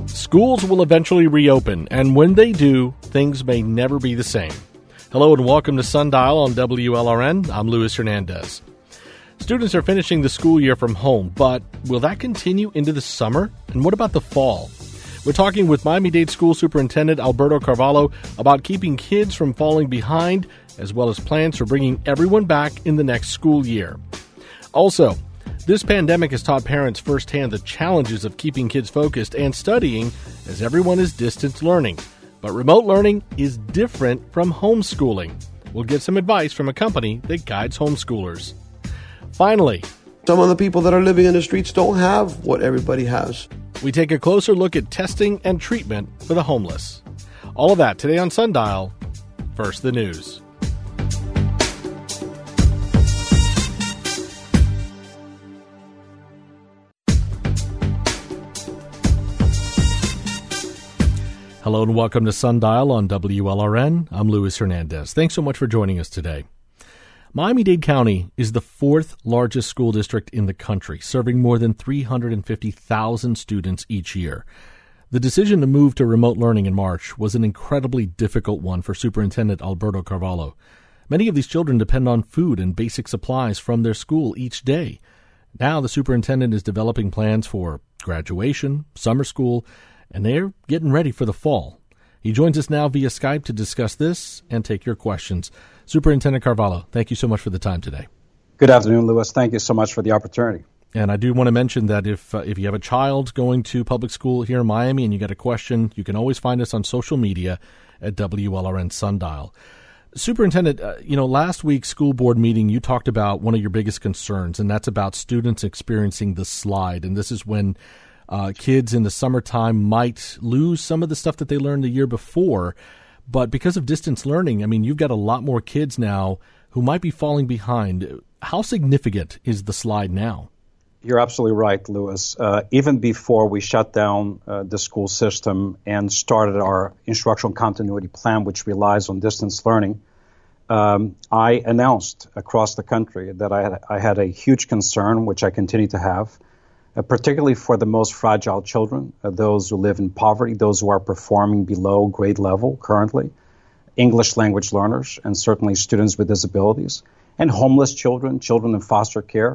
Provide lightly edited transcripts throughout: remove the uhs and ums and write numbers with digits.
Schools will eventually reopen, and when they do, things may never be the same. Hello and welcome to Sundial on WLRN. I'm Luis Hernandez. Students are finishing the school year from home, but will that continue into the summer? And what about the fall? We're talking with Miami-Dade School Superintendent Alberto Carvalho about keeping kids from falling behind, as well as plans for bringing everyone back in the next school year. Also, this pandemic has taught parents firsthand the challenges of keeping kids focused and studying as everyone is distance learning. But remote learning is different from homeschooling. We'll get some advice from a company that guides homeschoolers. Finally, some of the people that are living in the streets don't have what everybody has. We take a closer look at testing and treatment for the homeless. All of that today on Sundial. First, the news. Hello and welcome to Sundial on WLRN. I'm Luis Hernandez. Thanks so much for joining us today. Miami-Dade County is the fourth largest school district in the country, serving more than 350,000 students each year. The decision to move to remote learning in March was an incredibly difficult one for Superintendent Alberto Carvalho. Many of these children depend on food and basic supplies from their school each day. Now the superintendent is developing plans for graduation, summer school, and they're getting ready for the fall. He joins us now via Skype to discuss this and take your questions. Superintendent Carvalho, thank you so much for the time today. Good afternoon, Louis. Thank you so much for the opportunity. And I do want to mention that if you have a child going to public school here in Miami and you got a question, you can always find us on social media at WLRN Sundial. Superintendent, last week's school board meeting, you talked about one of your biggest concerns, and that's about students experiencing the slide. And this is when kids in the summertime might lose some of the stuff that they learned the year before. But because of distance learning, you've got a lot more kids now who might be falling behind. How significant is the slide now? You're absolutely right, Louis. Even before we shut down the school system and started our instructional continuity plan, which relies on distance learning, I announced across the country that I had a huge concern, which I continue to have, particularly for the most fragile children, those who live in poverty, those who are performing below grade level currently, English language learners, and certainly students with disabilities, and homeless children, children in foster care,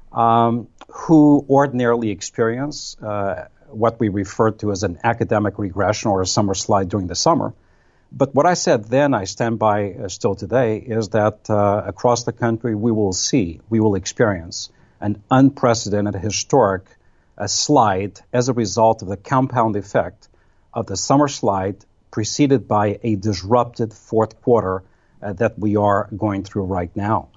who ordinarily experience what we refer to as an academic regression or a summer slide during the summer. But what I said then, I stand by still today, is that across the country we will experience an unprecedented historic slide as a result of the compound effect of the summer slide preceded by a disrupted fourth quarter that we are going through right now.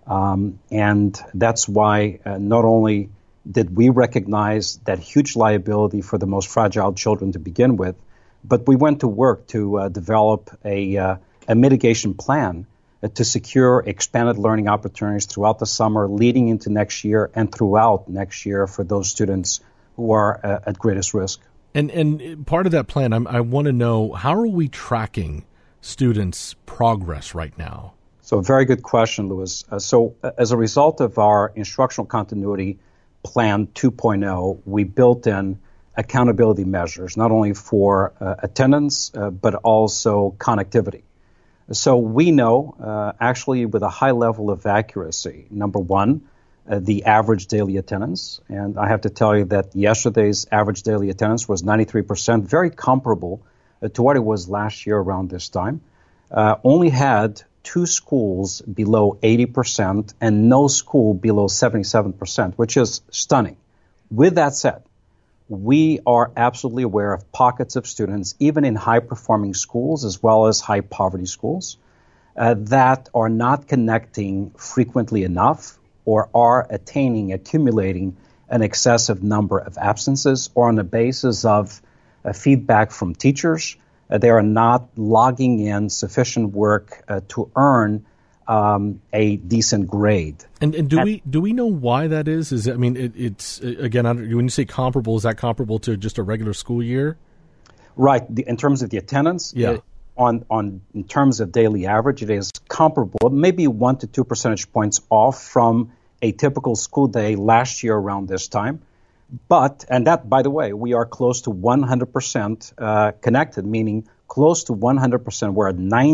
And that's why not only did we recognize that huge liability for the most fragile children to begin with, but we went to work to develop a mitigation plan to secure expanded learning opportunities throughout the summer, leading into next year and throughout next year for those students who are at greatest risk. And part of that plan, I want to know, how are we tracking students' progress right now? So a very good question, Louis. So as a result of our instructional continuity plan 2.0, we built in accountability measures, not only for attendance, but also connectivity. So we know, actually, with a high level of accuracy, number one, the average daily attendance. And I have to tell you that yesterday's average daily attendance was 93%, very comparable to what it was last year around this time. Only had 2 schools below 80% and no school below 77%, which is stunning. With that said, we are absolutely aware of pockets of students, even in high-performing schools as well as high-poverty schools, that are not connecting frequently enough or are accumulating an excessive number of absences, or on the basis of feedback from teachers, they are not logging in sufficient work to earn a decent grade. And do we know why that is? It's again, when you say comparable, is that comparable to just a regular school year? Right. In terms of the attendance, yeah. In terms of daily average, it is comparable, maybe 1 to 2 percentage points off from a typical school day last year around this time. But, and that, by the way, we are close to 100% connected, meaning close to 100%. We're at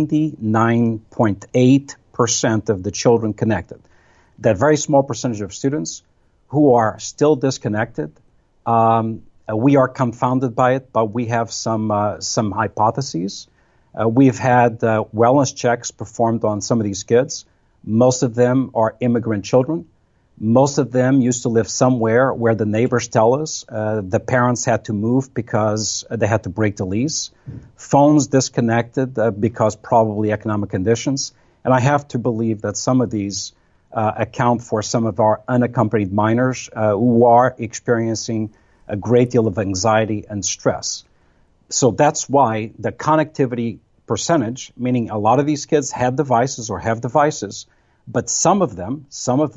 99.8% of the children connected. That very small percentage of students who are still disconnected, we are confounded by it, but we have some hypotheses. We've had wellness checks performed on some of these kids. Most of them are immigrant children. Most of them used to live somewhere where the neighbors tell us the parents had to move because they had to break the lease. Phones disconnected because probably economic conditions. And I have to believe that some of these account for some of our unaccompanied minors who are experiencing a great deal of anxiety and stress. So that's why the connectivity percentage, meaning a lot of these kids had devices or have devices, but some of them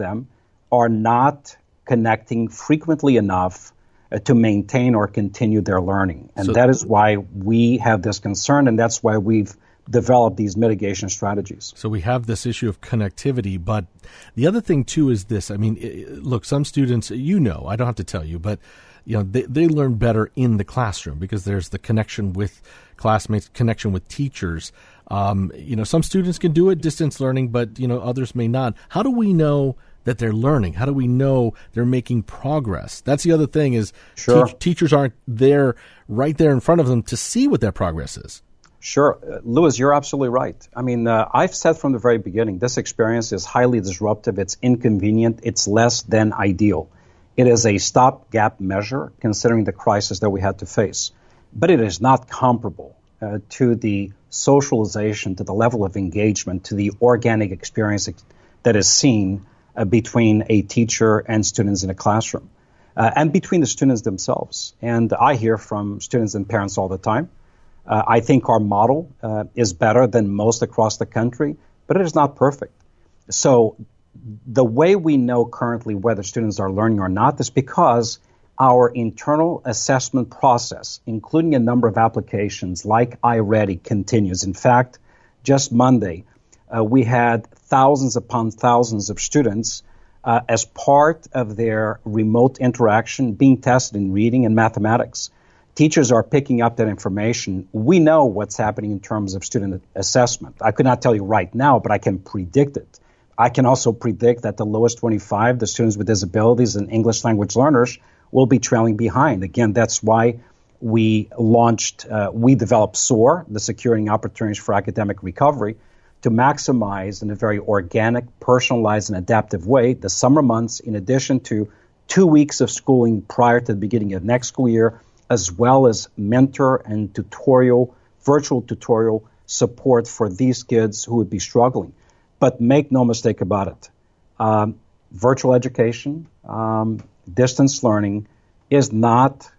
are not connecting frequently enough to maintain or continue their learning. And that is why we have this concern, and that's why we've developed these mitigation strategies. So we have this issue of connectivity, but the other thing, too, is this. I mean, look, some students, I don't have to tell you, but they learn better in the classroom because there's the connection with classmates, connection with teachers. Some students can do it, distance learning, but, others may not. How do we know that they're learning? How do we know they're making progress? That's the other thing is teachers aren't right there in front of them to see what their progress is. Sure. Louis, you're absolutely right. I mean, I've said from the very beginning, this experience is highly disruptive. It's inconvenient. It's less than ideal. It is a stopgap measure considering the crisis that we had to face. But it is not comparable to the socialization, to the level of engagement, to the organic experience that is seen between a teacher and students in a classroom, and between the students themselves. And I hear from students and parents all the time. I think our model is better than most across the country, but it is not perfect. So the way we know currently whether students are learning or not is because our internal assessment process, including a number of applications like iReady, continues. In fact, just Monday, we had thousands upon thousands of students as part of their remote interaction being tested in reading and mathematics. Teachers are picking up that information. We know what's happening in terms of student assessment. I could not tell you right now, but I can predict it. I can also predict that the lowest 25, the students with disabilities and English language learners, will be trailing behind. Again, that's why we developed SOAR, the Securing Opportunities for Academic Recovery, to maximize in a very organic, personalized, and adaptive way the summer months, in addition to 2 weeks of schooling prior to the beginning of next school year, as well as mentor and virtual tutorial support for these kids who would be struggling. But make no mistake about it, virtual education, distance learning is not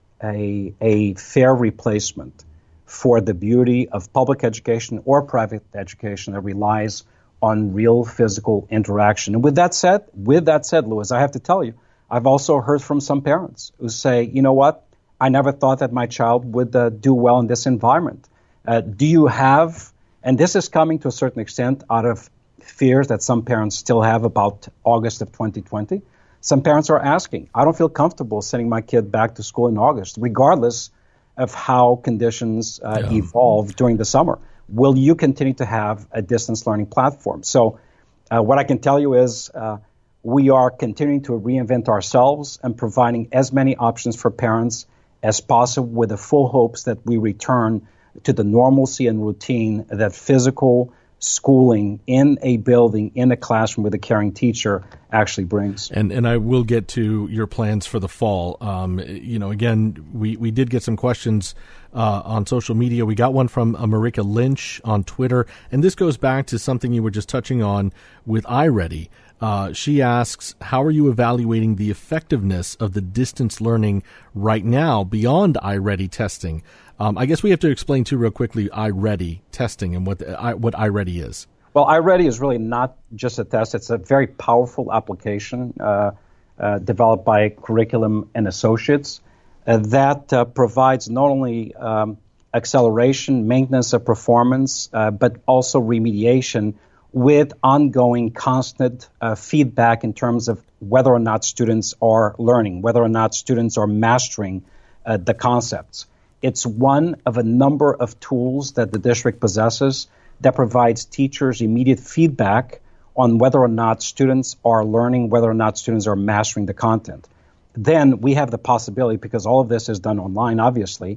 a fair replacement for the beauty of public education or private education that relies on real physical interaction. And with that said, Louis, I have to tell you, I've also heard from some parents who say, you know what, I never thought that my child would do well in this environment. Do you have, and this is coming to a certain extent out of fears that some parents still have about August of 2020. Some parents are asking, I don't feel comfortable sending my kid back to school in August, regardless of how conditions evolve during the summer. Will you continue to have a distance learning platform? So what I can tell you is we are continuing to reinvent ourselves and providing as many options for parents as possible with the full hopes that we return to the normalcy and routine that physical schooling in a building, in a classroom with a caring teacher actually brings. And I will get to your plans for the fall. Again, we did get some questions on social media. We got one from Marika Lynch on Twitter, and this goes back to something you were just touching on with iReady. She asks, how are you evaluating the effectiveness of the distance learning right now beyond iReady testing? I guess we have to explain, too, real quickly, iReady testing and what iReady is. Well, iReady is really not just a test. It's a very powerful application developed by Curriculum and Associates that provides not only acceleration, maintenance of performance, but also remediation with ongoing constant feedback in terms of whether or not students are learning, whether or not students are mastering the concepts. It's one of a number of tools that the district possesses that provides teachers immediate feedback on whether or not students are learning, whether or not students are mastering the content. Then we have the possibility, because all of this is done online, obviously,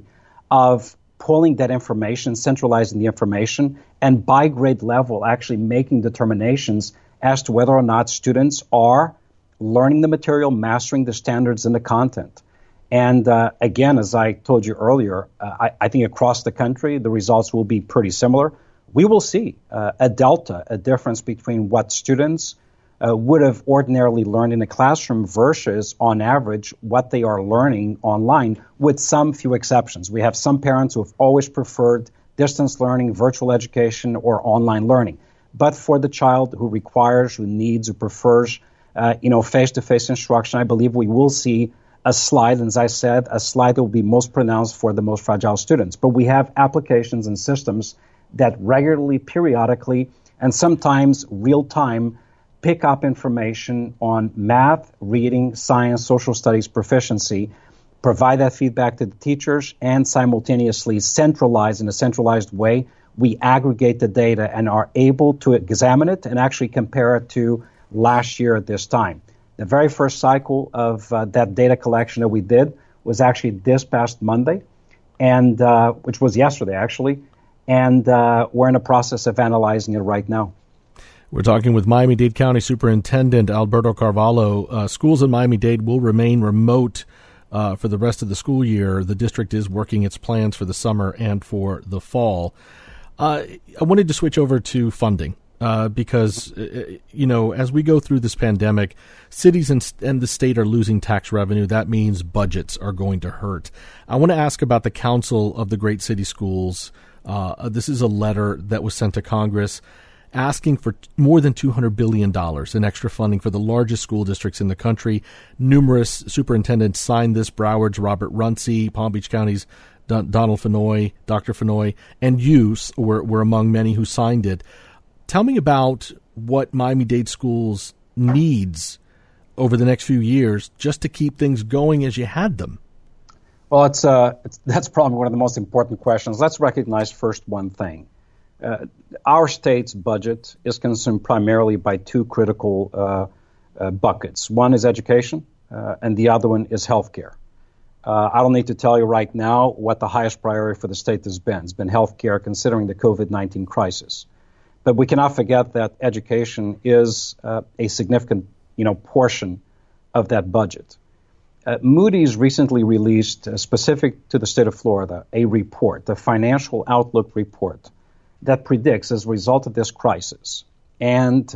of pulling that information, centralizing the information, and by grade level actually making determinations as to whether or not students are learning the material, mastering the standards and the content. And again, as I told you earlier, I think across the country, the results will be pretty similar. We will see a delta, a difference between what students would have ordinarily learned in a classroom versus, on average, what they are learning online, with some few exceptions. We have some parents who have always preferred distance learning, virtual education, or online learning. But for the child who requires, who needs, who prefers, face-to-face instruction, I believe we will see a slide, and as I said, a slide that will be most pronounced for the most fragile students. But we have applications and systems that regularly, periodically, and sometimes real-time pick up information on math, reading, science, social studies proficiency, provide that feedback to the teachers, and simultaneously centralize in a centralized way. We aggregate the data and are able to examine it and actually compare it to last year at this time. The very first cycle of that data collection that we did was actually this past Monday, and which was yesterday, actually, and we're in the process of analyzing it right now. We're talking with Miami-Dade County Superintendent Alberto Carvalho. Schools in Miami-Dade will remain remote for the rest of the school year. The district is working its plans for the summer and for the fall. I wanted to switch over to funding. Because, as we go through this pandemic, cities and the state are losing tax revenue. That means budgets are going to hurt. I want to ask about the Council of the Great City Schools. This is a letter that was sent to Congress asking for more than $200 billion in extra funding for the largest school districts in the country. Numerous superintendents signed this: Broward's Robert Runcie, Palm Beach County's Donald Fenoy, Dr. Fenoy, and you were among many who signed it. Tell me about what Miami-Dade Schools needs over the next few years just to keep things going as you had them. Well, that's probably one of the most important questions. Let's recognize first one thing. Our state's budget is consumed primarily by two critical buckets. One is education, and the other one is healthcare. I don't need to tell you right now what the highest priority for the state has been. It's been healthcare, considering the COVID-19 crisis. But we cannot forget that education is a significant, portion of that budget. Moody's recently released, specific to the state of Florida, a report, the Financial Outlook report, that predicts, as a result of this crisis and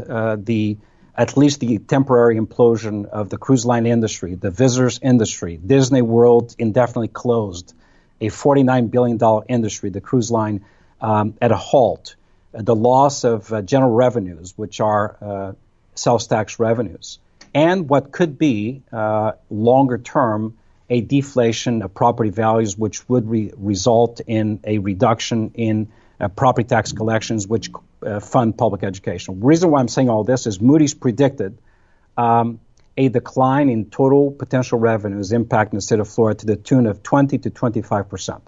at least the temporary implosion of the cruise line industry, the visitors industry, Disney World indefinitely closed, a $49 billion industry, the cruise line at a halt, the loss of general revenues, which are sales tax revenues, and what could be longer term a deflation of property values, which would result in a reduction in property tax collections, which fund public education. The reason why I'm saying all this is Moody's predicted a decline in total potential revenues impacting the state of Florida to the tune of 20 to 25%.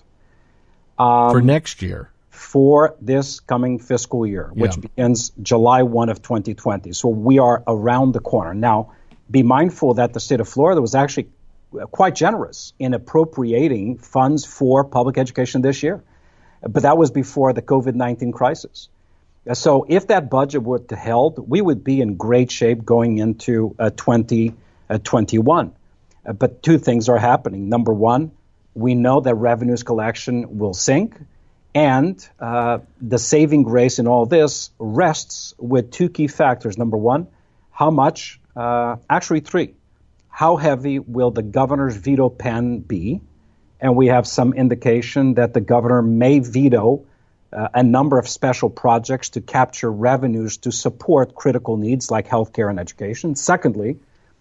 For next year? For this coming fiscal year, which begins July 1 of 2020. So we are around the corner. Now, be mindful that the state of Florida was actually quite generous in appropriating funds for public education this year. But that was before the COVID-19 crisis. So if that budget were to held, we would be in great shape going into 2021. But two things are happening. Number one, we know that revenues collection will sink. And the saving grace in all this rests with two key factors. Number one, how much? Actually, three. How heavy will the governor's veto pen be? And we have some indication that the governor may veto a number of special projects to capture revenues to support critical needs like healthcare and education. Secondly,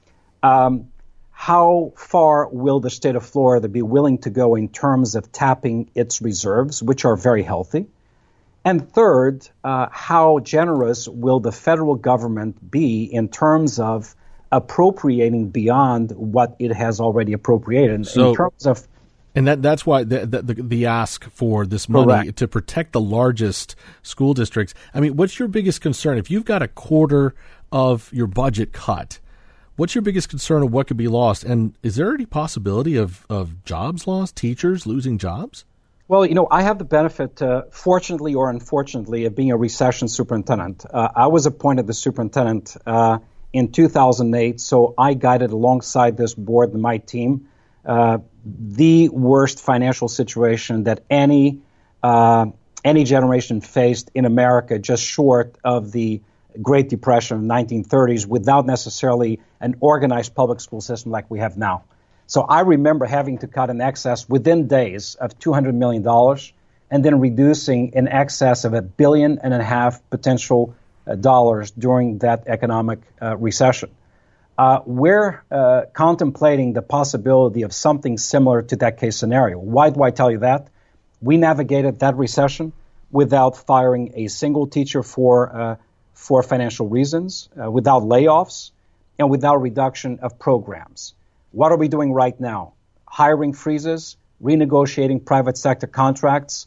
how far will the state of Florida be willing to go in terms of tapping its reserves, which are very healthy? And third, how generous will the federal government be in terms of appropriating beyond what it has already appropriated in terms of. And that's why the ask for this money Correct. to protect the largest school districts. I mean, what's your biggest concern? If you've got a quarter of your budget cut, what's your biggest concern of what could be lost? And is there any possibility of jobs lost, teachers losing jobs? Well, I have the benefit, fortunately or unfortunately, of being a recession superintendent. I was appointed the superintendent in 2008, so I guided alongside this board and my team the worst financial situation that any generation faced in America, just short of the Great Depression of the 1930s, without necessarily an organized public school system like we have now. So I remember having to cut in excess within days of $200 million and then reducing in excess of $1.5 billion potential dollars during that economic recession. We're contemplating the possibility of something similar to that case scenario. Why do I tell you that? We navigated that recession without firing a single teacher for financial reasons, without layoffs, and without reduction of programs. What are we doing right now? Hiring freezes, renegotiating private sector contracts,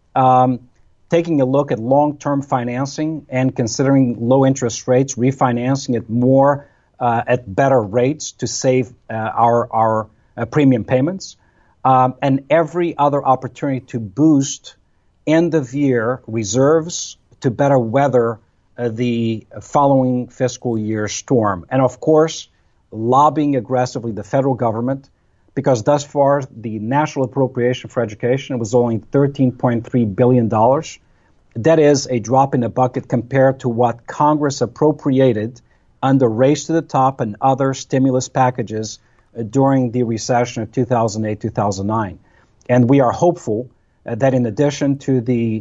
taking a look at long-term financing and considering low interest rates, refinancing it more at better rates to save our premium payments, and every other opportunity to boost end-of-year reserves to better weather the following fiscal year storm. And of course, lobbying aggressively the federal government, because thus far the national appropriation for education was only $13.3 billion. That is a drop in the bucket compared to what Congress appropriated under Race to the Top and other stimulus packages during the recession of 2008-2009. And we are hopeful that in addition to the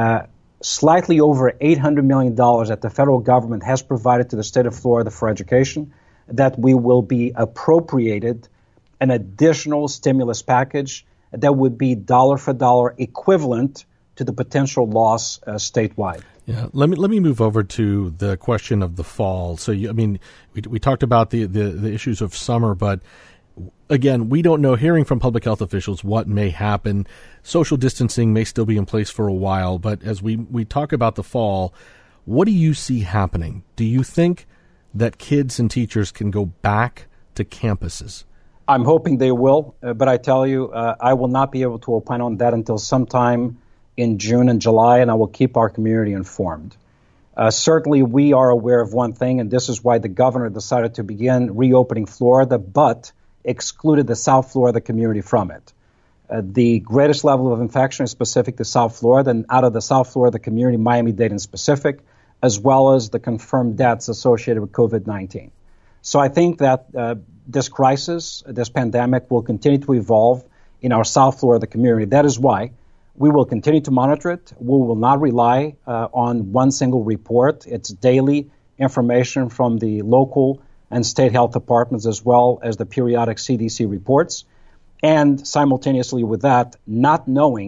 slightly over $800 million that the federal government has provided to the state of Florida for education, that we will be appropriated an additional stimulus package that would be dollar for dollar equivalent to the potential loss statewide. Yeah, let me move over to the question of the fall. So, we talked about the issues of summer, but again, we don't know, hearing from public health officials, what may happen. Social distancing may still be in place for a while, but as we talk about the fall, what do you see happening? Do you think that kids and teachers can go back to campuses? I'm hoping they will, but I tell you, I will not be able to opine on that until sometime in June and July, and I will keep our community informed. Certainly, we are aware of one thing, and this is why the governor decided to begin reopening Florida, but excluded the South Florida community from it. The greatest level of infection is specific to South Florida, and out of the South Florida community, Miami-Dade in specific, as well as the confirmed deaths associated with COVID-19. So I think that this crisis, this pandemic, will continue to evolve in our South Florida community. That is why we will continue to monitor it. We will not rely on one single report. It's daily information from the local and state health departments, as well as the periodic CDC reports. And simultaneously with that, not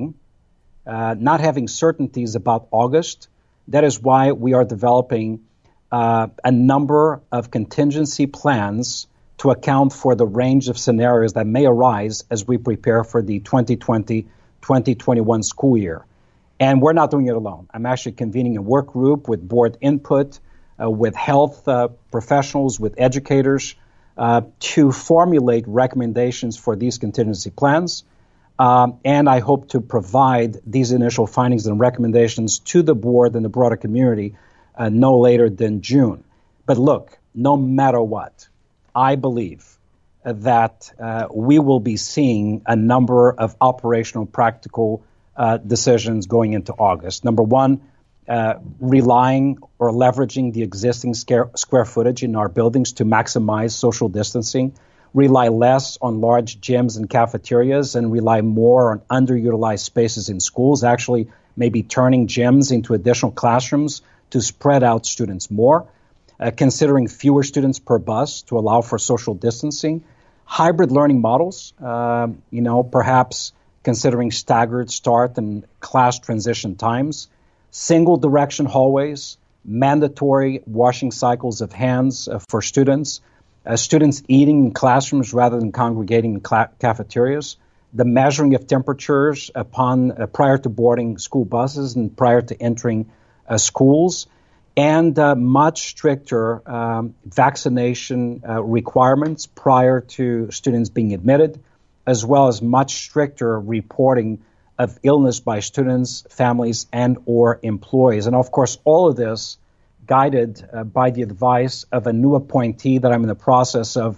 having certainties about August. That is why we are developing a number of contingency plans to account for the range of scenarios that may arise as we prepare for the 2020-2021 school year. And we're not doing it alone. I'm actually convening a work group with board input, with health professionals, with educators, to formulate recommendations for these contingency plans. And I hope to provide these initial findings and recommendations to the board and the broader community no later than June. But look, no matter what, I believe that we will be seeing a number of operational, practical decisions going into August. Number one, relying or leveraging the existing square footage in our buildings to maximize social distancing, rely less on large gyms and cafeterias, and rely more on underutilized spaces in schools, actually maybe turning gyms into additional classrooms to spread out students more, considering fewer students per bus to allow for social distancing, hybrid learning models, perhaps considering staggered start and class transition times, single direction hallways, mandatory washing cycles of hands for students, students eating in classrooms rather than congregating in cafeterias, the measuring of temperatures prior to boarding school buses and prior to entering schools, and much stricter vaccination requirements prior to students being admitted, as well as much stricter reporting of illness by students, families, and or employees. And of course, all of this guided by the advice of a new appointee that I'm in the process of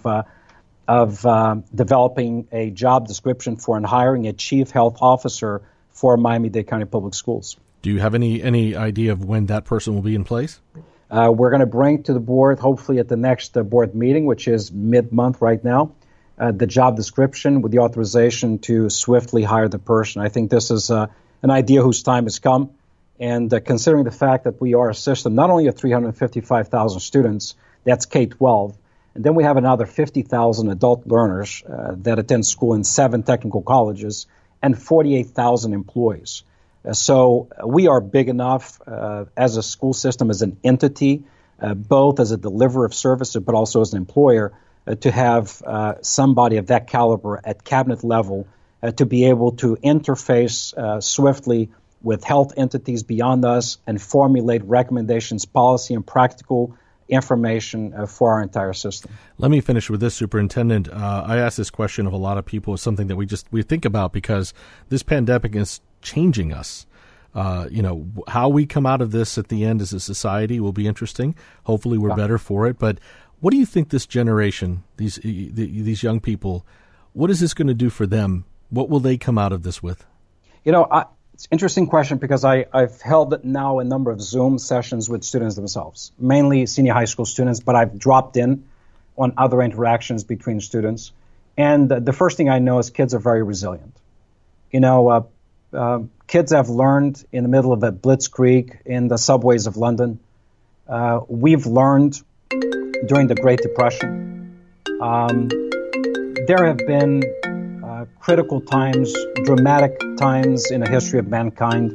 developing a job description for and hiring a chief health officer for Miami-Dade County Public Schools. Do you have any idea of when that person will be in place? We're going to bring to the board, hopefully at the next board meeting, which is mid-month right now, the job description with the authorization to swiftly hire the person. I think this is an idea whose time has come. And considering the fact that we are a system not only of 355,000 students, that's K-12, and then we have another 50,000 adult learners that attend school in 7 technical colleges and 48,000 employees. So we are big enough as a school system, as an entity, both as a deliverer of services but also as an employer, to have somebody of that caliber at cabinet level to be able to interface swiftly with health entities beyond us and formulate recommendations, policy, and practical information for our entire system. Let me finish with this, Superintendent. I ask this question of a lot of people. It's something that we think about because this pandemic is changing us. How we come out of this at the end as a society will be interesting. Hopefully we're better for it. But what do you think this generation, these young people, what is this going to do for them? What will they come out of this with? It's an interesting question because I've held now a number of Zoom sessions with students themselves, mainly senior high school students, but I've dropped in on other interactions between students. And the first thing I know is kids are very resilient. Kids have learned in the middle of a blitzkrieg in the subways of London. We've learned during the Great Depression. There have been critical times, dramatic times in the history of mankind,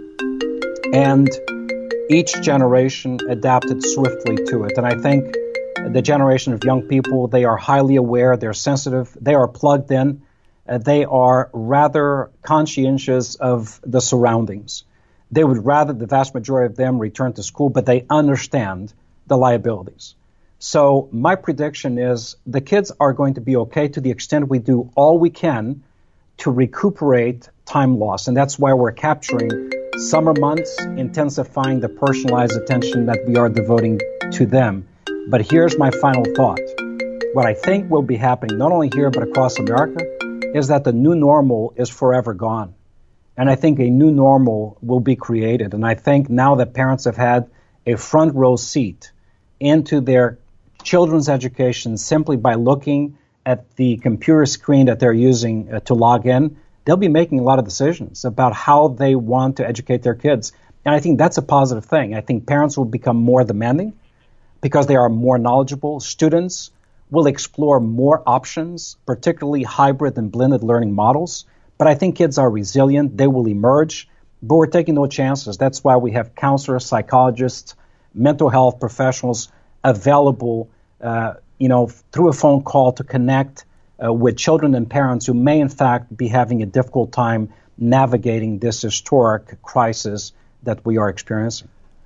and each generation adapted swiftly to it. And I think the generation of young people, they are highly aware, they're sensitive, they are plugged in, they are rather conscientious of the surroundings. They would rather, the vast majority of them, return to school, but they understand the liabilities. So my prediction is the kids are going to be okay to the extent we do all we can to recuperate time lost. And that's why we're capturing summer months, intensifying the personalized attention that we are devoting to them. But here's my final thought. What I think will be happening, not only here but across America, is that the new normal is forever gone. And I think a new normal will be created. And I think now that parents have had a front row seat into their children's education simply by looking at the computer screen that they're using to log in, they'll be making a lot of decisions about how they want to educate their kids. And I think that's a positive thing. I think parents will become more demanding because they are more knowledgeable. Students will explore more options, particularly hybrid and blended learning models. But I think kids are resilient. They will emerge, but we're taking no chances. That's why we have counselors, psychologists, mental health professionals available through a phone call to connect with children and parents who may, in fact, be having a difficult time navigating this historic crisis that we are experiencing.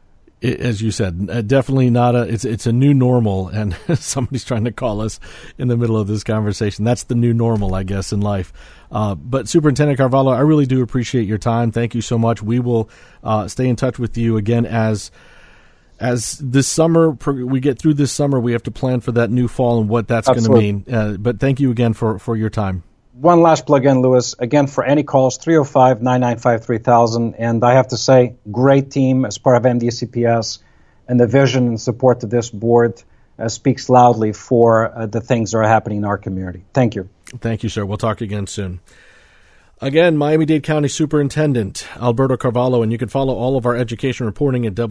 As you said, definitely not it's a new normal, and somebody's trying to call us in the middle of this conversation. That's the new normal, I guess, in life. But Superintendent Carvalho, I really do appreciate your time. Thank you so much. We will stay in touch with you again as this summer, we get through this summer, we have to plan for that new fall and what that's going to mean. But thank you again for your time. One last plug-in, Louis. Again, for any calls, 305-995-3000. And I have to say, great team as part of MDCPS, and the vision and support of this board speaks loudly for the things that are happening in our community. Thank you. Thank you, sir. We'll talk again soon. Again, Miami-Dade County Superintendent Alberto Carvalho, and you can follow all of our education reporting at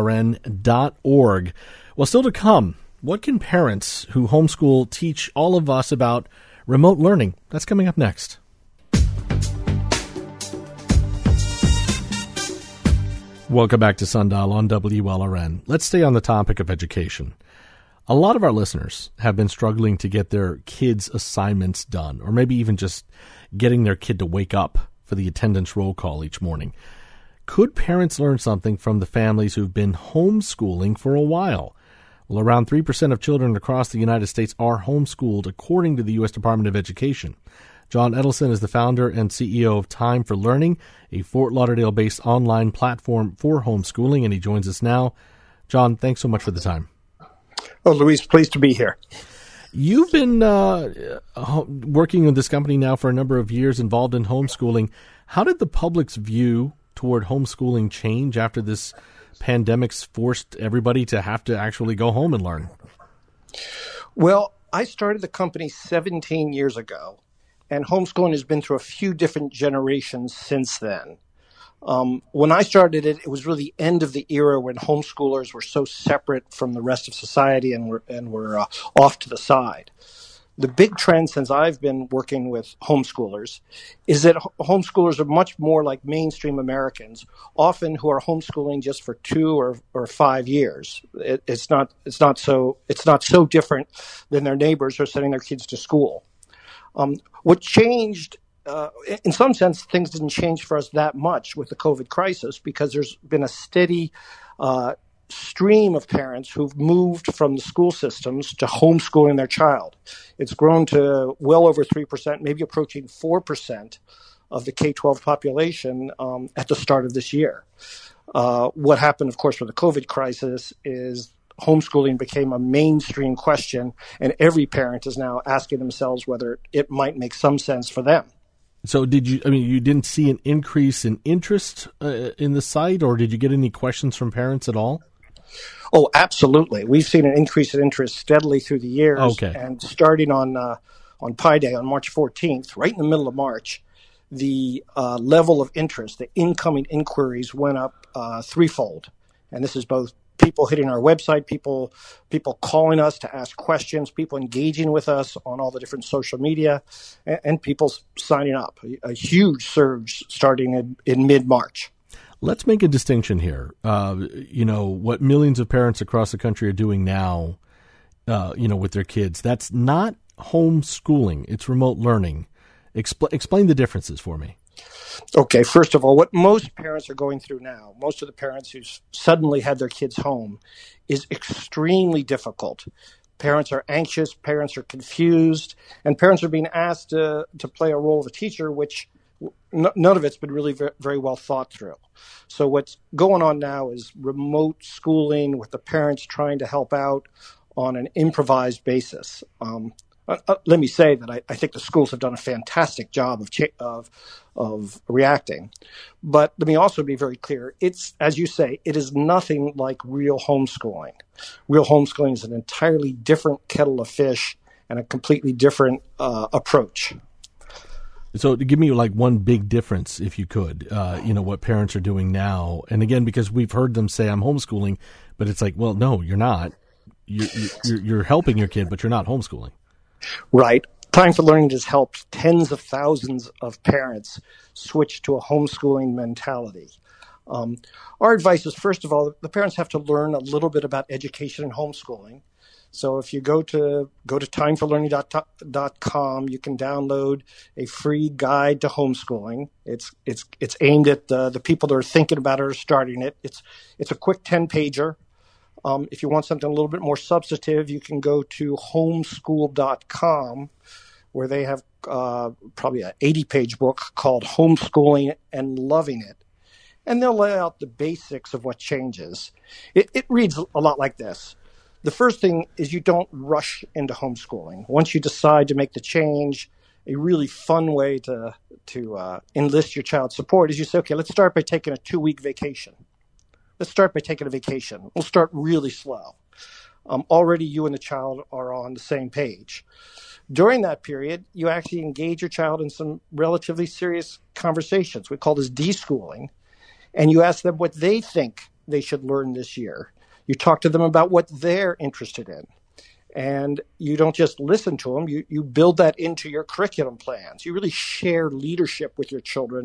WLRN.org. Well, still to come, what can parents who homeschool teach all of us about remote learning? That's coming up next. Welcome back to Sundial on WLRN. Let's stay on the topic of education. A lot of our listeners have been struggling to get their kids' assignments done, or maybe even just getting their kid to wake up for the attendance roll call each morning. Could parents learn something from the families who've been homeschooling for a while? Well, around 3% of children across the United States are homeschooled, according to the U.S. Department of Education. John Edelson is the founder and CEO of Time for Learning, a Fort Lauderdale-based online platform for homeschooling, and he joins us now. John, thanks so much for the time. Oh, Luis, pleased to be here. You've been working with this company now for a number of years, involved in homeschooling. How did the public's view toward homeschooling change after this pandemic's forced everybody to have to actually go home and learn? Well, I started the company 17 years ago, and homeschooling has been through a few different generations since then. When I started it, it was really the end of the era when homeschoolers were so separate from the rest of society and were off to the side. The big trend since I've been working with homeschoolers is that homeschoolers are much more like mainstream Americans, often who are homeschooling just for 2 or 5 years. It's not so different than their neighbors who are sending their kids to school. What changed, in some sense, things didn't change for us that much with the COVID crisis because there's been a steady stream of parents who've moved from the school systems to homeschooling their child. It's grown to well over 3%, maybe approaching 4% of the K-12 population at the start of this year. What happened, of course, with the COVID crisis is homeschooling became a mainstream question, and every parent is now asking themselves whether it might make some sense for them. So you didn't see an increase in interest in the site, or did you get any questions from parents at all? Oh, absolutely. We've seen an increase in interest steadily through the years. Okay. And starting on Pi Day on March 14th, right in the middle of March, the level of interest, the incoming inquiries went up threefold. And this is both people hitting our website, people calling us to ask questions, people engaging with us on all the different social media, and people signing up. A huge surge starting in mid-March. Let's make a distinction here. What millions of parents across the country are doing now, with their kids, that's not homeschooling. It's remote learning. Explain the differences for me. Okay, first of all, what most parents are going through now, most of the parents who suddenly had their kids home, is extremely difficult. Parents are anxious, parents are confused, and parents are being asked to play a role of a teacher, which none of it's been really very, very well thought through. So what's going on now is remote schooling with the parents trying to help out on an improvised basis. Let me say that I think the schools have done a fantastic job of reacting. But let me also be very clear. It's, as you say, it is nothing like real homeschooling. Real homeschooling is an entirely different kettle of fish and a completely different approach. So to give me like one big difference, if you could, what parents are doing now. And again, because we've heard them say I'm homeschooling, but it's like, well, no, you're not. You're helping your kid, but you're not homeschooling. Right. Time for Learning has helped tens of thousands of parents switch to a homeschooling mentality. Our advice is, first of all, the parents have to learn a little bit about education and homeschooling. So if you go to timeforlearning.com, you can download a free guide to homeschooling. It's aimed at the people that are thinking about it or starting it. It's a quick 10-pager. If you want something a little bit more substantive, you can go to homeschool.com, where they have probably an 80-page book called Homeschooling and Loving It. And they'll lay out the basics of what changes. It reads a lot like this. The first thing is you don't rush into homeschooling. Once you decide to make the change, a really fun way to enlist your child's support is you say, okay, let's start by taking a 2-week vacation. Let's start by taking a vacation. We'll start really slow. Already you and the child are on the same page. During that period, you actually engage your child in some relatively serious conversations. We call this deschooling. And you ask them what they think they should learn this year. You talk to them about what they're interested in. And you don't just listen to them. You build that into your curriculum plans. You really share leadership with your children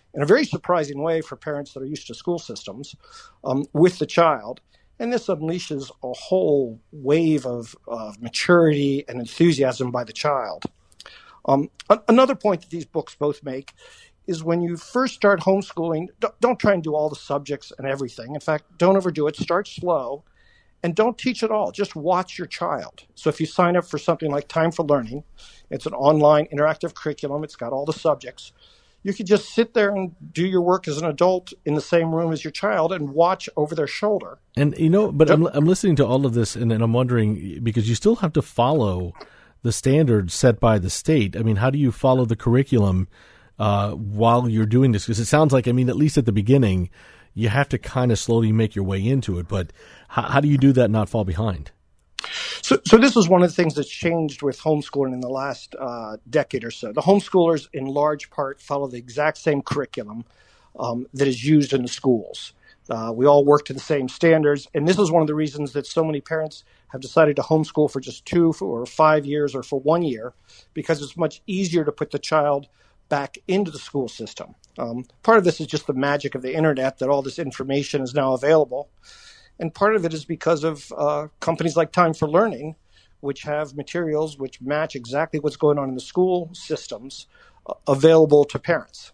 in a very surprising way for parents that are used to school systems with the child. And this unleashes a whole wave of maturity and enthusiasm by the child. Another point that these books both make is when you first start homeschooling, don't try and do all the subjects and everything. In fact, don't overdo it. Start slow and don't teach at all. Just watch your child. So if you sign up for something like Time for Learning, it's an online interactive curriculum. It's got all the subjects. You could just sit there and do your work as an adult in the same room as your child and watch over their shoulder. And, but I'm listening to all of this, and I'm wondering, because you still have to follow the standards set by the state. I mean, how do you follow the curriculum while you're doing this? Because it sounds like, at least at the beginning, you have to kind of slowly make your way into it. But how do you do that and not fall behind? So this is one of the things that's changed with homeschooling in the last decade or so. The homeschoolers, in large part, follow the exact same curriculum that is used in the schools. We all work to the same standards, and this is one of the reasons that so many parents have decided to homeschool for just 2 or 5 years or for 1 year, because it's much easier to put the child back into the school system. Part of this is just the magic of the internet, that all this information is now available. And part of it is because of companies like Time for Learning, which have materials which match exactly what's going on in the school systems available to parents.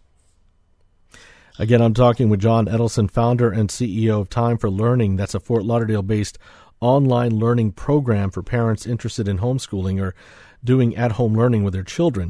Again, I'm talking with John Edelson, founder and CEO of Time for Learning. That's a Fort Lauderdale-based online learning program for parents interested in homeschooling or doing at-home learning with their children.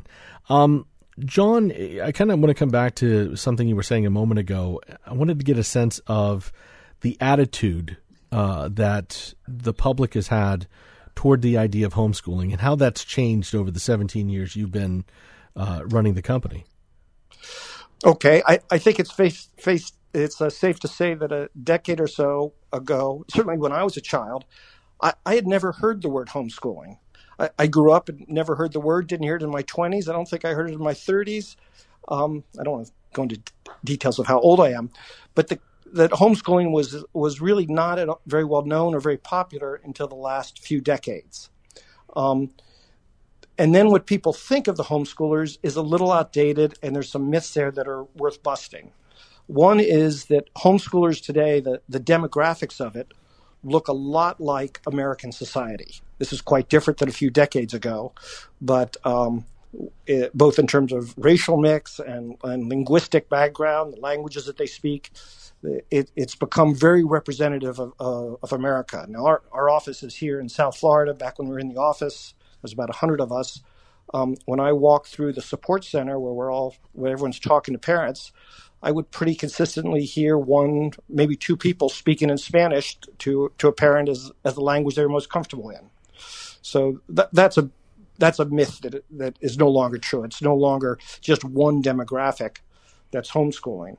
John, I kind of want to come back to something you were saying a moment ago. I wanted to get a sense of the attitude that the public has had toward the idea of homeschooling and how that's changed over the 17 years you've been running the company. Okay, I think it's safe to say that a decade or so ago, certainly when I was a child, I had never heard the word homeschooling. I grew up and never heard the word, didn't hear it in my 20s. I don't think I heard it in my 30s. I don't want to go into details of how old I am, but that homeschooling was really not very well known or very popular until the last few decades. And then what people think of the homeschoolers is a little outdated, and there's some myths there that are worth busting. One is that homeschoolers today, the demographics of it, look a lot like American society. This is quite different than a few decades ago, but both in terms of racial mix and linguistic background, the languages that they speak, it's become very representative of America. Now, our office is here in South Florida. Back when we were in the office, there's about 100 of us. When I walk through the support center where everyone's talking to parents, I would pretty consistently hear 1, maybe 2 people speaking in Spanish to a parent as the language they're most comfortable in. So that's a myth that is no longer true. It's no longer just one demographic that's homeschooling.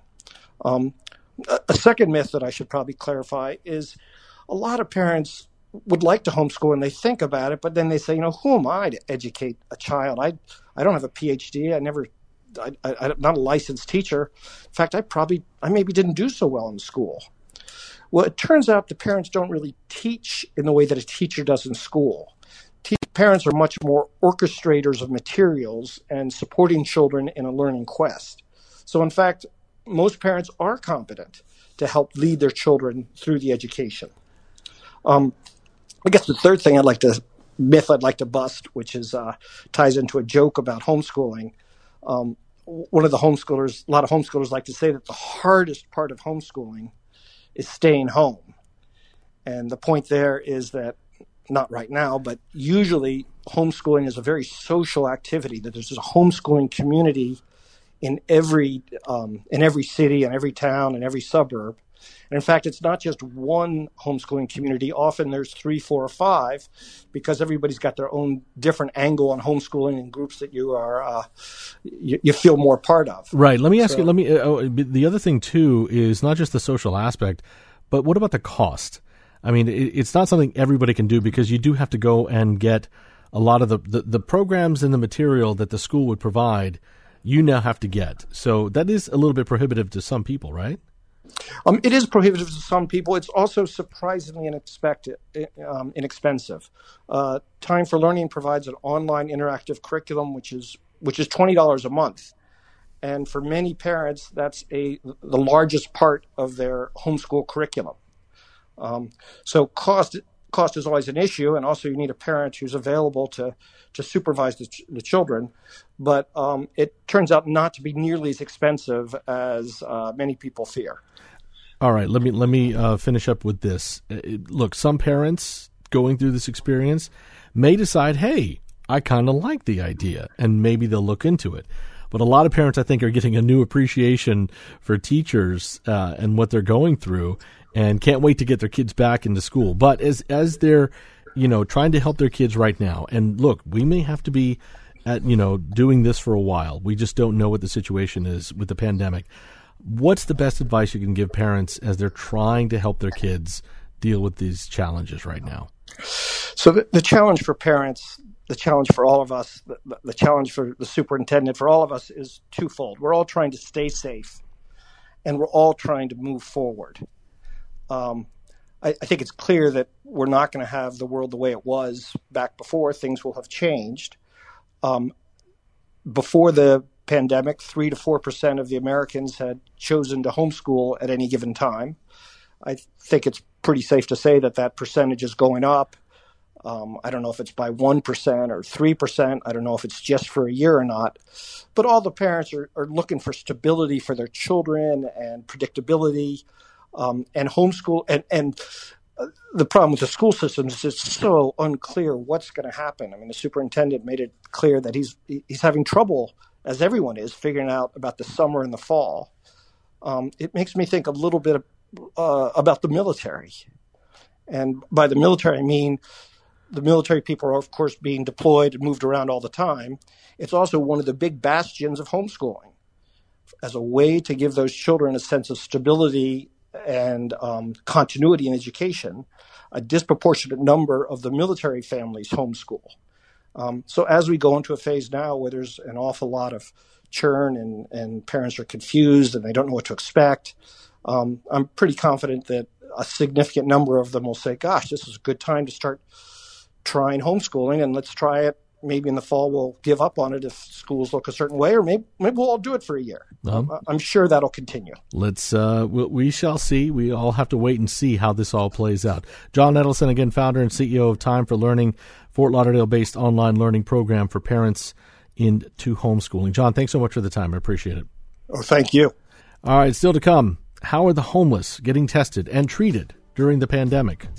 A second myth that I should probably clarify is a lot of parents would like to homeschool and they think about it, but then they say, who am I to educate a child? I don't have a PhD. I'm not a licensed teacher. In fact, I maybe didn't do so well in school. Well, it turns out the parents don't really teach in the way that a teacher does in school. Parents are much more orchestrators of materials and supporting children in a learning quest. So in fact, most parents are competent to help lead their children through the education. I guess the third myth I'd like to bust, which ties into a joke about homeschooling. A lot of homeschoolers like to say that the hardest part of homeschooling is staying home. And the point there is that, not right now, but usually homeschooling is a very social activity, that there's a homeschooling community in every city and every town and every suburb. And in fact, it's not just one homeschooling community. Often there's 3, 4, or 5, because everybody's got their own different angle on homeschooling and groups that you feel more part of. Right. Let me ask you. The other thing too is not just the social aspect, but what about the cost? I mean, it's not something everybody can do, because you do have to go and get a lot of the programs and the material that the school would provide. You now have to get. So that is a little bit prohibitive to some people, right? It is prohibitive to some people. It's also surprisingly inexpensive. Time for Learning provides an online interactive curriculum, which is $20 a month. And for many parents, that's the largest part of their homeschool curriculum. So cost is always an issue, and also you need a parent who's available to supervise the children. But it turns out not to be nearly as expensive as many people fear. All right, let me finish up with this. Look, some parents going through this experience may decide, hey, I kind of like the idea, and maybe they'll look into it. But a lot of parents, I think, are getting a new appreciation for teachers and what they're going through, and can't wait to get their kids back into school. But as they're, trying to help their kids right now, and look, we may have to be doing this for a while. We just don't know what the situation is with the pandemic. What's the best advice you can give parents as they're trying to help their kids deal with these challenges right now? So the challenge for parents, the challenge for all of us, the challenge for the superintendent, for all of us is twofold. We're all trying to stay safe, and we're all trying to move forward. I think it's clear that we're not going to have the world the way it was back before. Things will have changed. Before the pandemic, 3 to 4% of the Americans had chosen to homeschool at any given time. I think it's pretty safe to say that percentage is going up. I don't know if it's by 1% or 3%. I don't know if it's just for a year or not. But all the parents are looking for stability for their children and predictability, and homeschool. And the problem with the school system is it's so unclear what's going to happen. I mean, the superintendent made it clear that he's having trouble, as everyone is, figuring out about the summer and the fall. It makes me think a little bit about the military. And by the military, I mean the military people are, of course, being deployed and moved around all the time. It's also one of the big bastions of homeschooling as a way to give those children a sense of stability and continuity in education. A disproportionate number of the military families homeschool. So as we go into a phase now where there's an awful lot of churn and parents are confused and they don't know what to expect, I'm pretty confident that a significant number of them will say, gosh, this is a good time to start trying homeschooling, and let's try it. Maybe in the fall we'll give up on it if schools look a certain way, or maybe we'll all do it for a year. I'm sure that'll continue. We shall see. We all have to wait and see how this all plays out. John Edelson, again, founder and CEO of Time for Learning, Fort Lauderdale-based online learning program for parents into homeschooling. John, thanks so much for the time. I appreciate it. Oh, thank you. All right, still to come. How are the homeless getting tested and treated during the pandemic?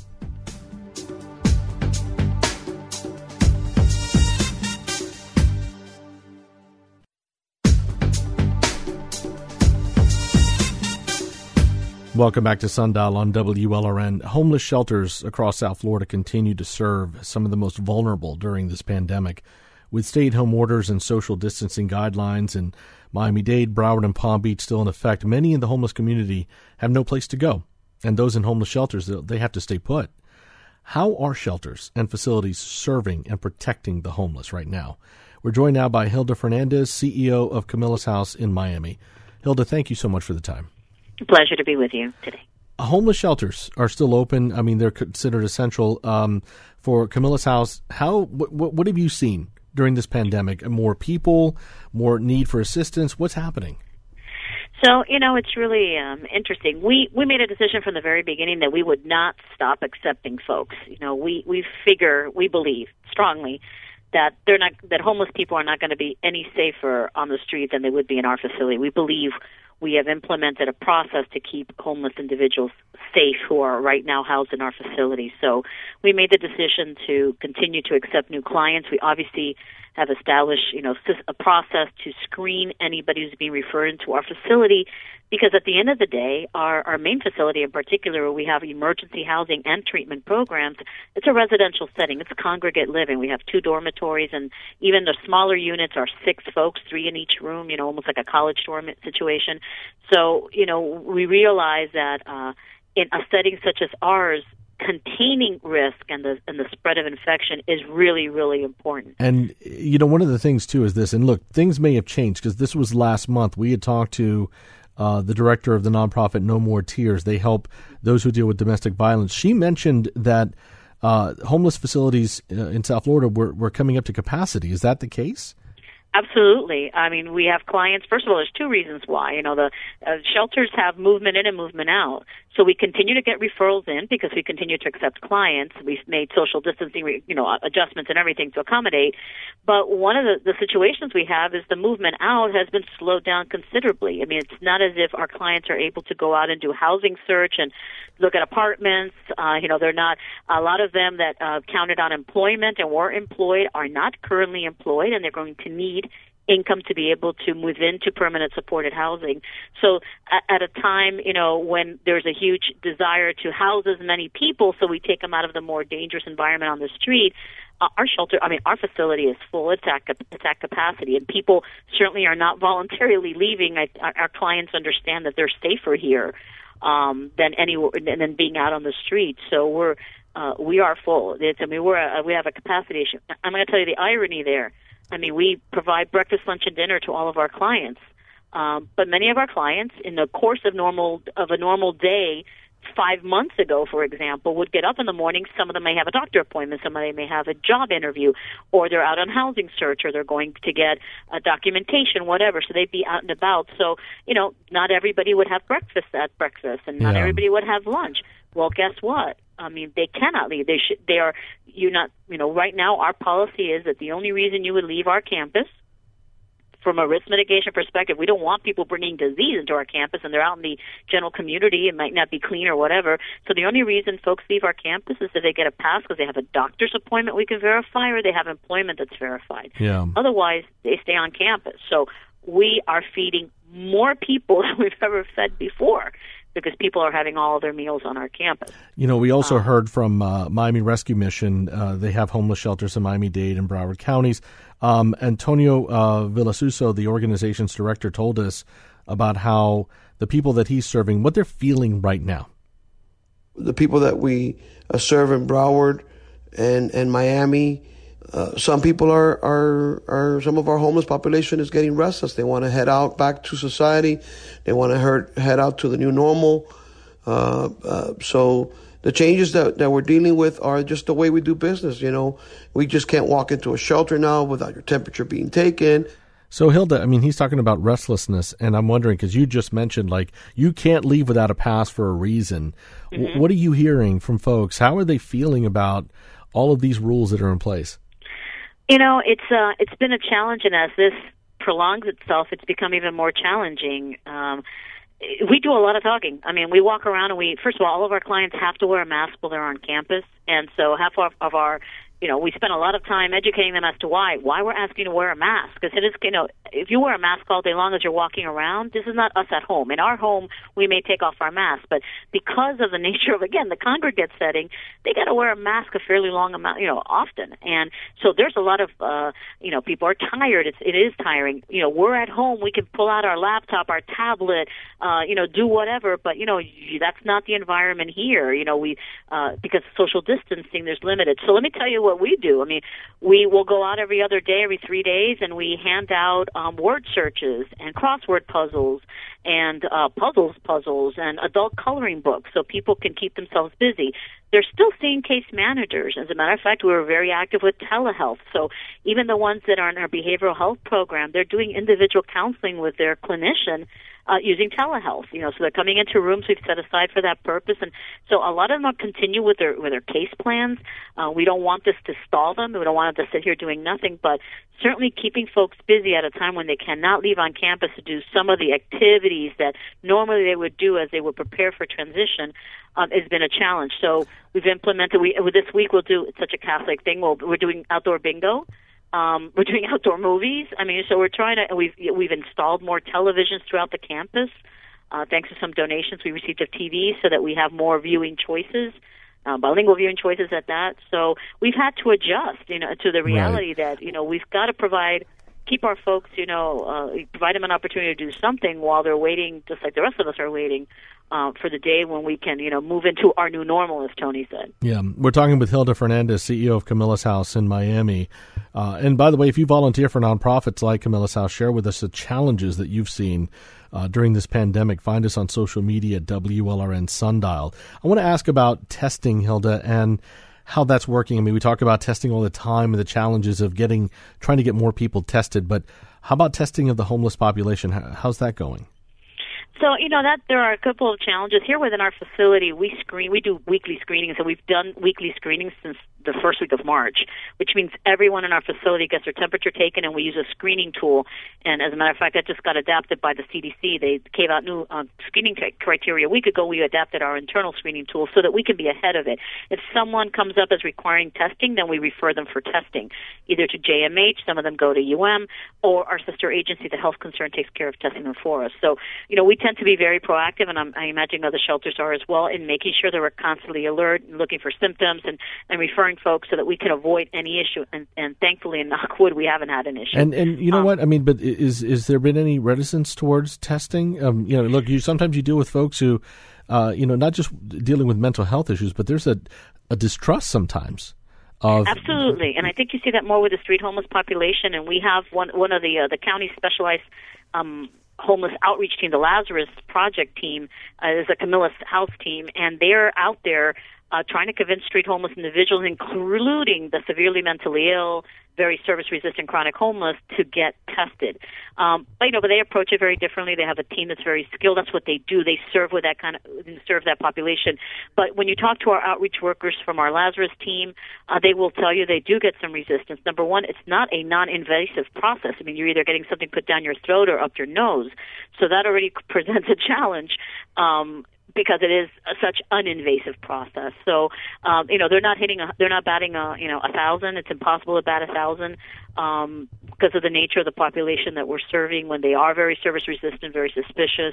Welcome back to Sundial on WLRN. Homeless shelters across South Florida continue to serve some of the most vulnerable during this pandemic. With stay-at-home orders and social distancing guidelines in Miami-Dade, Broward, and Palm Beach still in effect, many in the homeless community have no place to go. And those in homeless shelters, they have to stay put. How are shelters and facilities serving and protecting the homeless right now? We're joined now by Hilda Fernandez, CEO of Camillus House in Miami. Hilda, thank you so much for the time. Pleasure to be with you today. Homeless shelters are still open. I mean, they're considered essential. For Camillus House, what have you seen during this pandemic? More people, more need for assistance? What's happening? So, it's really interesting. We made a decision from the very beginning that we would not stop accepting folks. We believe strongly that that homeless people are not going to be any safer on the street than they would be in our facility. We believe we have implemented a process to keep homeless individuals safe who are right now housed in our facility. So we made the decision to continue to accept new clients. We obviously have established, a process to screen anybody who's being referred into our facility, because at the end of the day, our main facility in particular, where we have emergency housing and treatment programs, it's a residential setting. It's congregate living. We have 2 dormitories, and even the smaller units are 6 folks, 3 in each room, almost like a college dorm situation. So, we realize that in a setting such as ours, containing risk and the spread of infection is really, really important. And, one of the things, too, is this, and look, things may have changed, because this was last month. We had talked to the director of the nonprofit No More Tears. They help those who deal with domestic violence. She mentioned that homeless facilities in South Florida were coming up to capacity. Is that the case? Absolutely. I mean, we have clients. First of all, there's two reasons why. The shelters have movement in and movement out. So we continue to get referrals in because we continue to accept clients. We've made social distancing, adjustments and everything to accommodate. But one of the situations we have is the movement out has been slowed down considerably. I mean, it's not as if our clients are able to go out and do housing search and look at apartments. They're not. A lot of them that counted on employment and were employed are not currently employed, and they're going to need income to be able to move into permanent supported housing. So at a time, when there's a huge desire to house as many people, so we take them out of the more dangerous environment on the street, our facility is full. It's at capacity, and people certainly are not voluntarily leaving. Our clients understand that they're safer here than being out on the street. So we are full. We have a capacity issue. I'm going to tell you the irony there. I mean, we provide breakfast, lunch, and dinner to all of our clients. But many of our clients, in the course of a normal day, 5 months ago, for example, would get up in the morning. Some of them may have a doctor appointment. Some of them may have a job interview, or they're out on housing search, or they're going to get documentation, whatever. So they'd be out and about. So, not everybody would have breakfast at breakfast, and not everybody would have lunch. Well, guess what? I mean, they cannot leave. Right now our policy is that the only reason you would leave our campus, from a risk mitigation perspective, we don't want people bringing disease into our campus, and they're out in the general community. It might not be clean or whatever. So the only reason folks leave our campus is if they get a pass because they have a doctor's appointment we can verify, or they have employment that's verified. Yeah. Otherwise, they stay on campus. So we are feeding more people than we've ever fed before, because people are having all of their meals on our campus. We also heard from Miami Rescue Mission. They have homeless shelters in Miami-Dade and Broward counties. Antonio Villasuso, the organization's director, told us about how the people that he's serving, what they're feeling right now. The people that we serve in Broward and Miami, some people are some of our homeless population is getting restless. They want to head out back to society. They want to head out to the new normal. So the changes that we're dealing with are just the way we do business. We just can't walk into a shelter now without your temperature being taken. So Hilda, I mean, he's talking about restlessness, and I'm wondering, because you just mentioned, you can't leave without a pass for a reason. Mm-hmm. What are you hearing from folks? How are they feeling about all of these rules that are in place? It's been a challenge, and as this prolongs itself, it's become even more challenging. We do a lot of talking. I mean, we walk around and first of all of our clients have to wear a mask while they're on campus, and so half of our we spend a lot of time educating them as to why we're asking you to wear a mask. Because it is, if you wear a mask all day long as you're walking around, this is not us at home. In our home, we may take off our mask, but because of the nature of, again, the congregate setting, they got to wear a mask a fairly long amount, often. And so there's a lot of, people are tired. It is tiring. We're at home. We can pull out our laptop, our tablet, do whatever, but, that's not the environment here. Because social distancing, there's limited. So let me tell you what we do. I mean, we will go out every other day, every 3 days, and we hand out word searches and crossword puzzles and puzzles and adult coloring books so people can keep themselves busy. They're still seeing case managers. As a matter of fact, we were very active with telehealth. So even the ones that are in our behavioral health program, they're doing individual counseling with their clinician using telehealth. So they're coming into rooms we've set aside for that purpose. And so a lot of them will continue with their case plans. We don't want this to stall them. We don't want them to sit here doing nothing, but certainly keeping folks busy at a time when they cannot leave on campus to do some of the activities that normally they would do as they would prepare for transition has been a challenge. So we've implemented, this week we'll do, it's such a Catholic thing, we're doing outdoor bingo. We're doing outdoor movies. I mean, so we're trying to, we've installed more televisions throughout the campus. Thanks to some donations we received of TV so that we have more viewing choices, bilingual viewing choices at that. So we've had to adjust, to the reality that, we've got to keep our folks, provide them an opportunity to do something while they're waiting, just like the rest of us are waiting, for the day when we can, move into our new normal, as Tony said. Yeah, we're talking with Hilda Fernandez, CEO of Camilla's House in Miami. And by the way, if you volunteer for nonprofits like Camilla's House, share with us the challenges that you've seen during this pandemic. Find us on social media at WLRN Sundial. I want to ask about testing, Hilda, and how that's working. I mean, we talk about testing all the time and the challenges of trying to get more people tested, but how about testing of the homeless population? How's that going? So, that there are a couple of challenges here within our facility. We do weekly screenings, and we've done weekly screenings since the first week of March, which means everyone in our facility gets their temperature taken, and we use a screening tool. And as a matter of fact, that just got adapted by the CDC. They gave out new screening criteria a week ago. We adapted our internal screening tool so that we can be ahead of it. If someone comes up as requiring testing, then we refer them for testing, either to JMH, some of them go to UM, or our sister agency, the Health Concern, takes care of testing them for us. So, we tend to be very proactive, and I imagine other shelters are as well, in making sure that we're constantly alert and looking for symptoms and referring folks so that we can avoid any issue. And thankfully, in knock wood, we haven't had an issue. And you know what? I mean, but is there been any reticence towards testing? Look, sometimes you deal with folks who, not just dealing with mental health issues, but there's a distrust sometimes. Absolutely, and I think you see that more with the street homeless population. And we have one of the county specialized homeless outreach team, the Lazarus Project team, is a Camillus House team, and they're out there trying to convince street homeless individuals, including the severely mentally ill, very service-resistant chronic homeless, to get tested. But they approach it very differently. They have a team that's very skilled. That's what they do. They serve with serve that population. But when you talk to our outreach workers from our Lazarus team, they will tell you they do get some resistance. Number one, it's not a non-invasive process. I mean, you're either getting something put down your throat or up your nose. So that already presents a challenge. Because it is such uninvasive process. So, they're not batting 1,000. It's impossible to bat 1,000 because of the nature of the population that we're serving when they are very service resistant, very suspicious.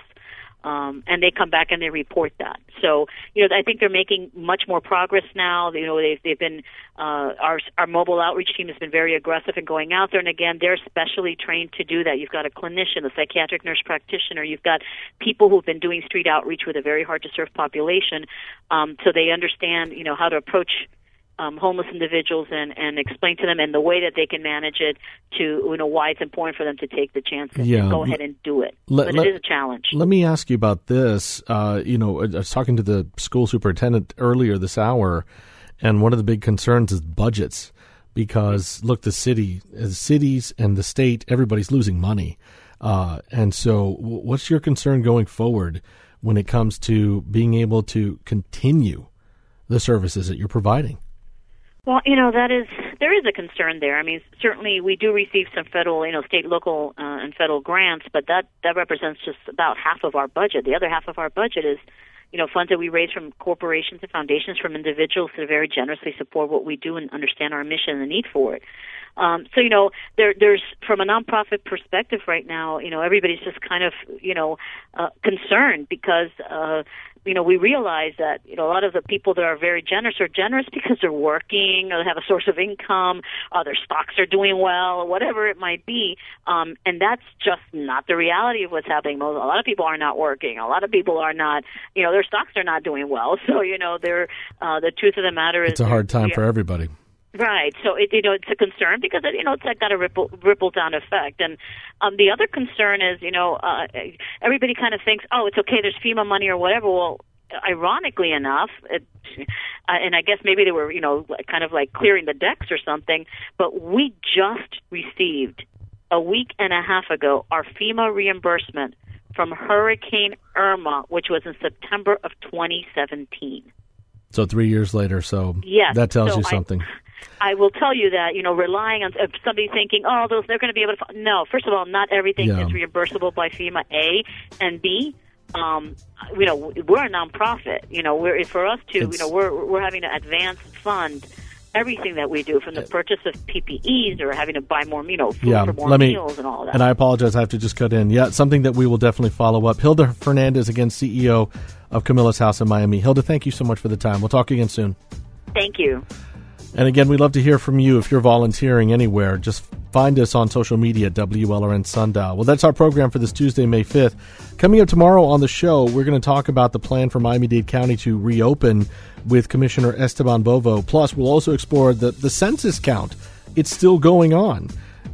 And they come back and they report that. So, I think they're making much more progress now. They've been, our mobile outreach team has been very aggressive in going out there. And again, they're specially trained to do that. You've got a clinician, a psychiatric nurse practitioner. You've got people who've been doing street outreach with a very hard to serve population. So they understand, how to approach homeless individuals and explain to them and the way that they can manage it, to why it's important for them to take the chance and go ahead and do it. But it is a challenge. Let me ask you about this. I was talking to the school superintendent earlier this hour, and one of the big concerns is budgets, because look, the cities and the state, everybody's losing money. And so what's your concern going forward when it comes to being able to continue the services that you're providing? Well, there is a concern there. I mean, certainly we do receive some federal, state, local, and federal grants, but that represents just about half of our budget. The other half of our budget is, funds that we raise from corporations and foundations, from individuals that very generously support what we do and understand our mission and the need for it. So, there's, from a nonprofit perspective right now, everybody's just kind of, concerned because, we realize that, a lot of the people that are very generous are generous because they're working or they have a source of income, their stocks are doing well, or whatever it might be. And that's just not the reality of what's happening. A lot of people are not working. A lot of people are not, their stocks are not doing well. So, they're, the truth of the matter is, it's a hard time for everybody. Right. So it's a concern because it's got a ripple down effect. And the other concern is everybody kind of thinks, oh, it's okay, there's FEMA money or whatever. Well, ironically enough, and I guess maybe they were kind of like clearing the decks or something, but we just received a week and a half ago our FEMA reimbursement from Hurricane Irma, which was in September of 2017. So 3 years later, yes, that tells you something. I will tell you that, relying on somebody thinking, they're going to be able to... No, first of all, not everything is reimbursable by FEMA, A, and B, we're a nonprofit. For us to, we're having to advance fund everything that we do, from the purchase of PPEs or having to buy more, food for more meals and all that. And I apologize, I have to just cut in. Yeah, something that we will definitely follow up. Hilda Fernandez, again, CEO of Camillus House in Miami. Hilda, thank you so much for the time. We'll talk again soon. Thank you. And again, we'd love to hear from you if you're volunteering anywhere. Just find us on social media at WLRN Sundial. Well, that's our program for this Tuesday, May 5th. Coming up tomorrow on the show, we're going to talk about the plan for Miami-Dade County to reopen with Commissioner Esteban Bovo. Plus, we'll also explore the census count. It's still going on.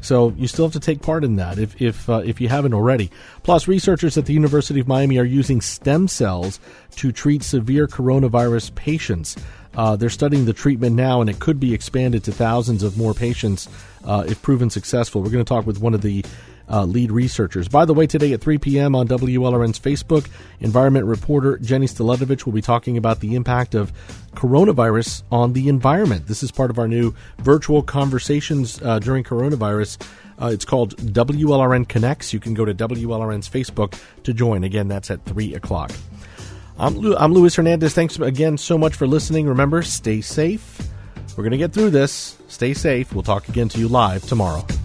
So you still have to take part in that if you haven't already. Plus, researchers at the University of Miami are using stem cells to treat severe coronavirus patients. They're studying the treatment now, and it could be expanded to thousands of more patients if proven successful. We're going to talk with one of the lead researchers. By the way, today at 3 p.m. on WLRN's Facebook, environment reporter Jenny Staletovich will be talking about the impact of coronavirus on the environment. This is part of our new virtual conversations during coronavirus. It's called WLRN Connects. You can go to WLRN's Facebook to join. Again, that's at 3 o'clock. I'm Luis Hernandez. Thanks again so much for listening. Remember, stay safe. We're going to get through this. Stay safe. We'll talk again to you live tomorrow.